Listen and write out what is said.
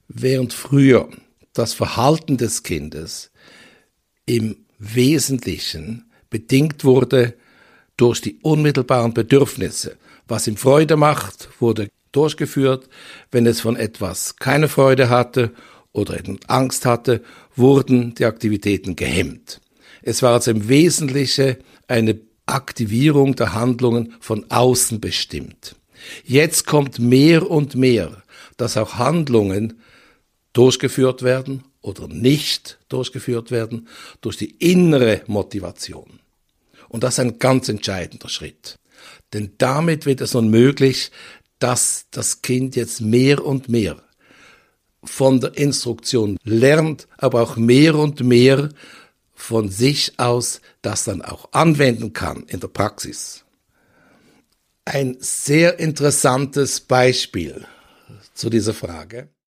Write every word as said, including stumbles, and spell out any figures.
Während früher das Verhalten des Kindes im Wesentlichen bedingt wurde durch die unmittelbaren Bedürfnisse. Was ihm Freude macht, wurde durchgeführt. Wenn es von etwas keine Freude hatte oder Angst hatte, wurden die Aktivitäten gehemmt. Es war also im Wesentlichen eine Aktivierung der Handlungen von außen bestimmt. Jetzt kommt mehr und mehr, dass auch Handlungen durchgeführt werden oder nicht durchgeführt werden durch die innere Motivation. Und das ist ein ganz entscheidender Schritt. Denn damit wird es nun möglich, dass das Kind jetzt mehr und mehr von der Instruktion lernt, aber auch mehr und mehr von sich aus das dann auch anwenden kann in der Praxis. Ein sehr interessantes Beispiel zu dieser Frage.